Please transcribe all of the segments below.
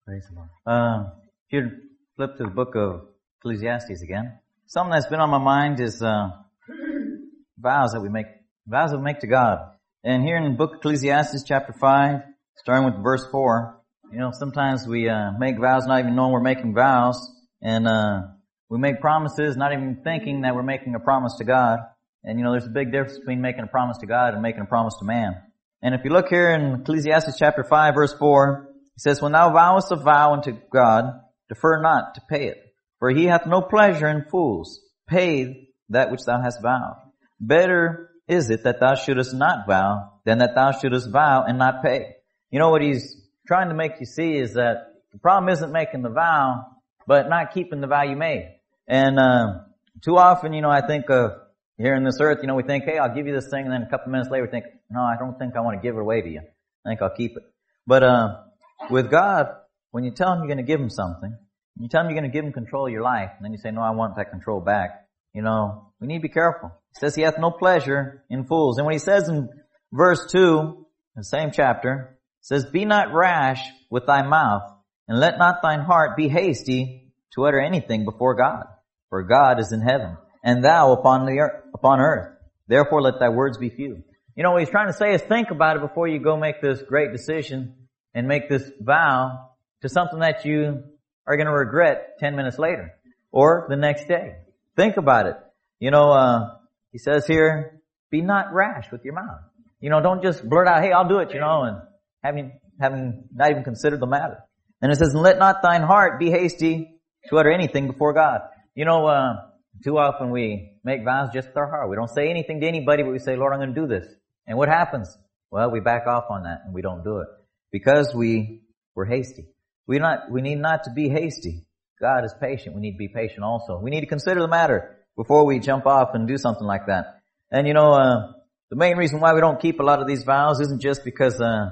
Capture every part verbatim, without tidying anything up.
Praise the Lord. Uh, if you flip to the book of Ecclesiastes again, something that's been on my mind is uh, vows that we make, vows that we make to God. And here in the book of Ecclesiastes, chapter five, starting with verse four, you know, sometimes we uh, make vows not even knowing we're making vows, and uh, we make promises not even thinking that we're making a promise to God. And you know, there's a big difference between making a promise to God and making a promise to man. And if you look here in Ecclesiastes chapter five, verse four, he says, "When thou vowest a vow unto God, defer not to pay it. For he hath no pleasure in fools. Pay that which thou hast vowed. Better is it that thou shouldest not vow than that thou shouldest vow and not pay." You know, what he's trying to make you see is that the problem isn't making the vow, but not keeping the vow you made. And uh, too often, you know, I think of here in this earth, you know, we think, hey, I'll give you this thing, and then a couple minutes later we think, no, I don't think I want to give it away to you. I think I'll keep it. But uh with God, when you tell him you're going to give him something, you tell him you're going to give him control of your life, and then you say, no, I want that control back. You know, we need to be careful. He says he hath no pleasure in fools. And when he says in verse two, in the same chapter, it says, "Be not rash with thy mouth, and let not thine heart be hasty to utter anything before God. For God is in heaven, and thou upon the earth, upon earth. Therefore let thy words be few." You know, what he's trying to say is think about it before you go make this great decision and make this vow to something that you are going to regret ten minutes later or the next day. Think about it. You know, uh, he says here, be not rash with your mouth. You know, don't just blurt out, hey, I'll do it, you know, and having, having not even considered the matter. And it says, "And let not thine heart be hasty to utter anything before God." You know, uh, too often we make vows just with our heart. We don't say anything to anybody, but we say, Lord, I'm going to do this. And what happens? Well, we back off on that and we don't do it. Because we were hasty. We not, we need not to be hasty. God is patient. We need to be patient also. We need to consider the matter before we jump off and do something like that. And you know, uh, the main reason why we don't keep a lot of these vows isn't just because, uh,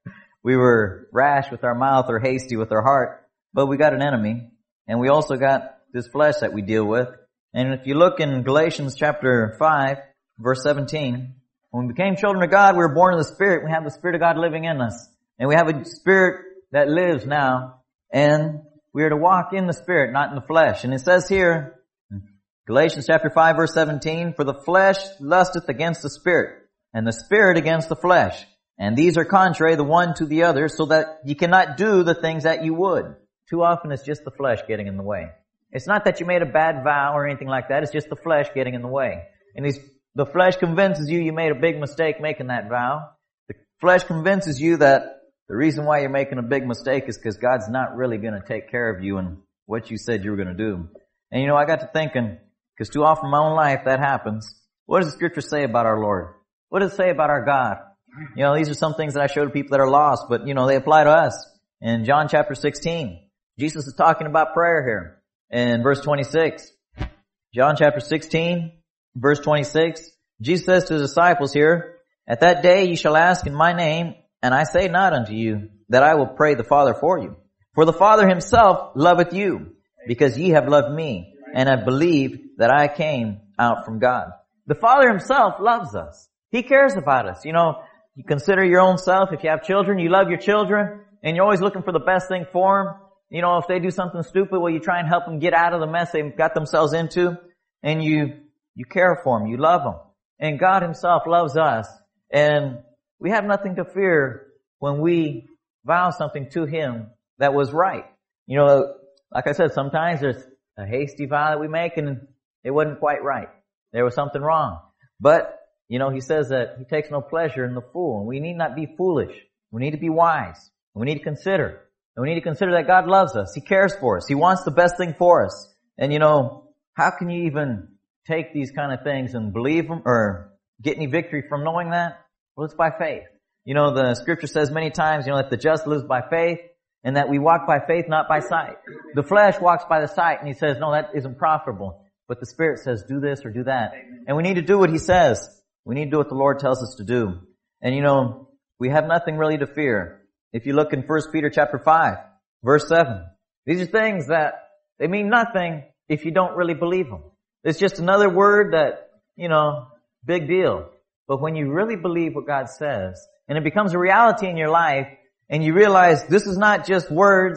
we were rash with our mouth or hasty with our heart, but we got an enemy, and we also got this flesh that we deal with. And if you look in Galatians chapter five, verse seventeen, when we became children of God, we were born of the Spirit. We have the Spirit of God living in us. And we have a spirit that lives now, and we are to walk in the Spirit, not in the flesh. And it says here, Galatians chapter five, verse seventeen, "For the flesh lusteth against the Spirit, and the Spirit against the flesh. And these are contrary the one to the other, so that you cannot do the things that you would." Too often it's just the flesh getting in the way. It's not that you made a bad vow or anything like that. It's just the flesh getting in the way. And these, the flesh convinces you you made a big mistake making that vow. The flesh convinces you that the reason why you're making a big mistake is because God's not really going to take care of you and what you said you were going to do. And you know, I got to thinking, because too often in my own life that happens. What does the Scripture say about our Lord? What does it say about our God? You know, these are some things that I show to people that are lost, but you know, they apply to us. In John chapter sixteen, Jesus is talking about prayer here. In verse twenty-six, John chapter sixteen, verse twenty-six, Jesus says to his disciples here, "At that day ye shall ask in my name, and I say not unto you that I will pray the Father for you. For the Father himself loveth you, because ye have loved me, and have believed that I came out from God." The Father himself loves us. He cares about us. You know, you consider your own self. If you have children, you love your children, and you're always looking for the best thing for them. You know, if they do something stupid, well, you try and help them get out of the mess they've got themselves into, and you, you care for them. You love them. And God himself loves us, and we have nothing to fear when we vow something to him that was right. You know, like I said, sometimes there's a hasty vow that we make and it wasn't quite right. There was something wrong. But, you know, he says that he takes no pleasure in the fool. And we need not be foolish. We need to be wise. And we need to consider. And we need to consider that God loves us. He cares for us. He wants the best thing for us. And, you know, how can you even take these kind of things and believe them or get any victory from knowing that? Well, it's by faith. You know, the Scripture says many times, you know, that the just lives by faith and that we walk by faith, not by sight. The flesh walks by the sight, and he says, no, that isn't profitable. But the Spirit says, do this or do that. And we need to do what he says. We need to do what the Lord tells us to do. And, you know, we have nothing really to fear. If you look in First Peter chapter five, verse seven, these are things that they mean nothing if you don't really believe them. It's just another word that, you know, big deal. But when you really believe what God says, and it becomes a reality in your life, and you realize this is not just words,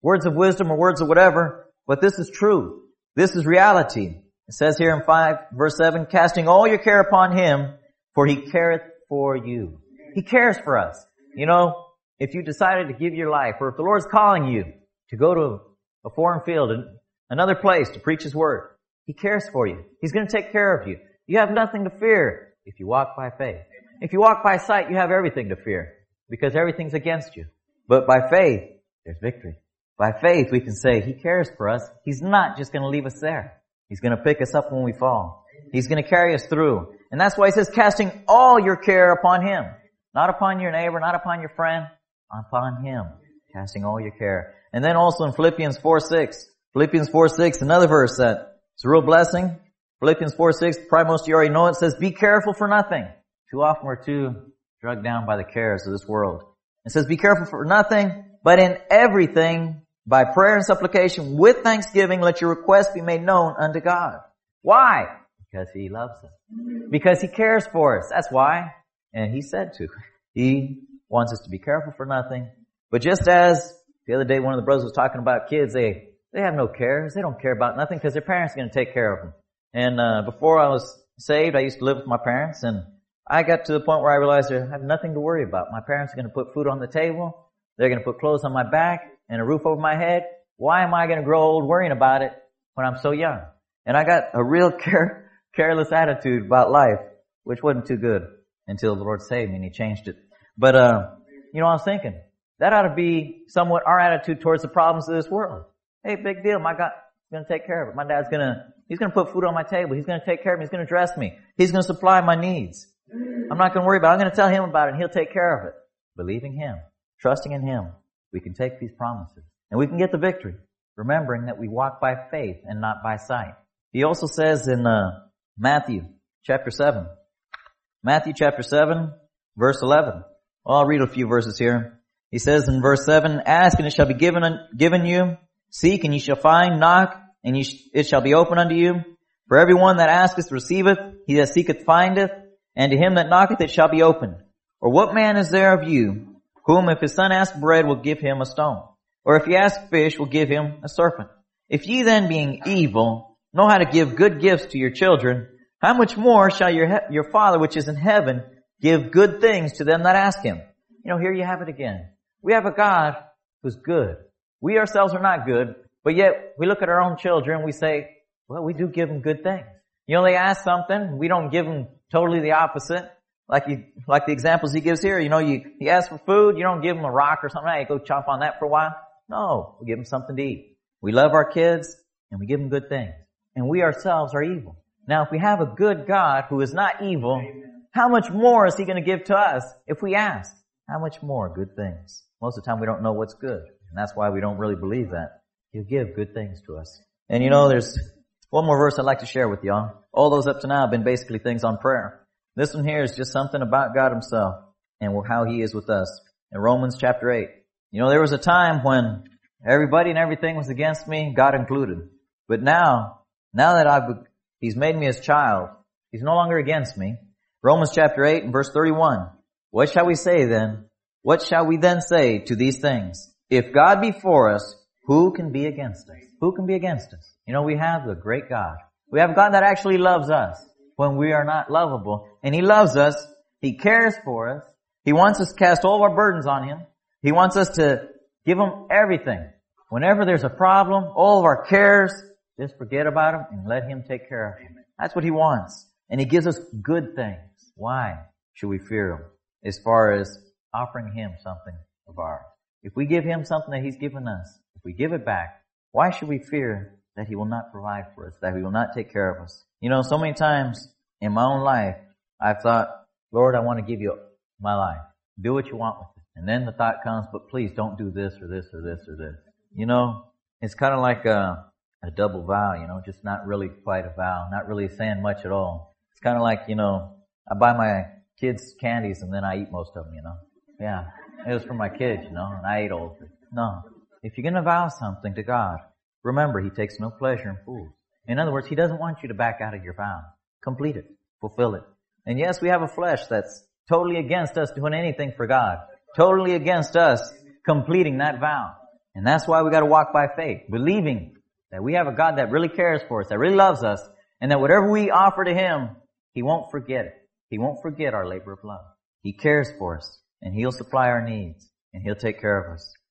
words of wisdom or words of whatever, but this is true. This is reality. It says here in five, verse seven, casting all your care upon Him, for He careth for you. He cares for us. You know, if you decided to give your life, or if the Lord's calling you to go to a foreign field, another place to preach His Word, He cares for you. He's going to take care of you. You have nothing to fear if you walk by faith. If you walk by sight, you have everything to fear because everything's against you. But by faith, there's victory. By faith, we can say He cares for us. He's not just going to leave us there. He's going to pick us up when we fall. He's going to carry us through. And that's why He says, casting all your care upon Him. Not upon your neighbor, not upon your friend, upon Him. Casting all your care. And then also in Philippians four six. Philippians four six, another verse that it's a real blessing. Philippians four six, probably most of you already know it, says, be careful for nothing. Too often we're too drugged down by the cares of this world. It says, be careful for nothing, but in everything, by prayer and supplication, with thanksgiving, let your requests be made known unto God. Why? Because He loves us. Because He cares for us. That's why. And He said to. He wants us to be careful for nothing. But just as the other day one of the brothers was talking about kids, they, they have no cares. They don't care about nothing because their parents are going to take care of them. And uh, before I was saved, I used to live with my parents, and I got to the point where I realized I have nothing to worry about. My parents are going to put food on the table. They're going to put clothes on my back and a roof over my head. Why am I going to grow old worrying about it when I'm so young? And I got a real care, careless attitude about life, which wasn't too good until the Lord saved me and He changed it. But, uh, you know, I was thinking, that ought to be somewhat our attitude towards the problems of this world. Hey, big deal. My God's going to take care of it. My dad's going to, He's going to put food on my table. He's going to take care of me. He's going to dress me. He's going to supply my needs. I'm not going to worry about it. I'm going to tell Him about it and He'll take care of it. Believing Him, trusting in Him, we can take these promises and we can get the victory, remembering that we walk by faith and not by sight. He also says in uh, Matthew chapter seven, Matthew chapter seven, verse eleven. Well, I'll read a few verses here. He says in verse seven, ask and it shall be given given you. Seek and ye shall find. Knock and ye sh- it shall be opened unto you. For everyone that asketh receiveth. He that seeketh findeth. And to him that knocketh it shall be opened. Or what man is there of you, whom if his son ask bread will give him a stone? Or if he ask fish will give him a serpent? If ye then being evil know how to give good gifts to your children, how much more shall your he- your Father which is in heaven give good things to them that ask Him? You know, here you have it again. We have a God who's good. We ourselves are not good, but yet we look at our own children, we say, well, we do give them good things. You know, they ask something, we don't give them totally the opposite. Like you, like the examples he gives here, you know, you, he asks for food, you don't give them a rock or something, hey, go chomp on that for a while. No, we give them something to eat. We love our kids and we give them good things. And we ourselves are evil. Now, if we have a good God who is not evil, how much more is He going to give to us if we ask? How much more good things? Most of the time we don't know what's good. And that's why we don't really believe that. He'll give good things to us. And you know, there's one more verse I'd like to share with y'all. All those up to now have been basically things on prayer. This one here is just something about God Himself and how He is with us. In Romans chapter eight. You know, there was a time when everybody and everything was against me, God included. But now, now that I've, He's made me His child, He's no longer against me. Romans chapter eight and verse thirty-one. What shall we say then? What shall we then say to these things? If God be for us, who can be against us? Who can be against us? You know, we have the great God. We have a God that actually loves us when we are not lovable. And He loves us. He cares for us. He wants us to cast all of our burdens on Him. He wants us to give Him everything. Whenever there's a problem, all of our cares, just forget about Him and let Him take care of them. That's what He wants. And He gives us good things. Why should we fear Him? As far as offering Him something of ours. If we give Him something that He's given us, if we give it back, why should we fear that He will not provide for us, that He will not take care of us? You know, so many times in my own life, I've thought, Lord, I want to give You my life. Do what You want with it. And then the thought comes, but please don't do this or this or this or this. You know, it's kind of like a, a double vow, you know, just not really quite a vow, not really saying much at all. It's kind of like, you know, I buy my kids candies and then I eat most of them, you know. Yeah, it was for my kids, you know, and I ate all of it. No. If you're going to vow something to God, remember He takes no pleasure in fools. In other words, He doesn't want you to back out of your vow. Complete it. Fulfill it. And yes, we have a flesh that's totally against us doing anything for God. Totally against us completing that vow. And that's why we got to walk by faith, believing that we have a God that really cares for us, that really loves us, and that whatever we offer to Him, He won't forget it. He won't forget our labor of love. He cares for us, and He'll supply our needs, and He'll take care of us.